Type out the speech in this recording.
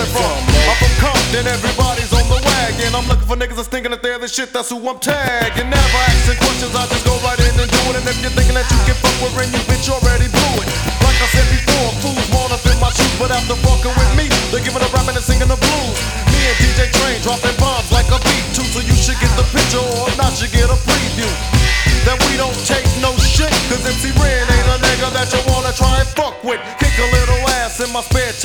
coming from? I'm from Compton, everybody's on the wagon. I'm looking for niggas that's thinking that they're the shit, that's who I'm tagging. Never asking questions, I just go right in and do it. And if you're thinking that you can fuck with Ren, you bitch already blew it. Like I said before, fools wanna fit my shoes, but after fucking with me, they're giving a rapping and singing the blues. Me and DJ Train dropping bombs like a beat too, so you should get the picture or not you get a preview. That we don't take no shit, cause MC Ren ain't a nigga that you wanna try and fuck with. Kick a little ass in my spare time.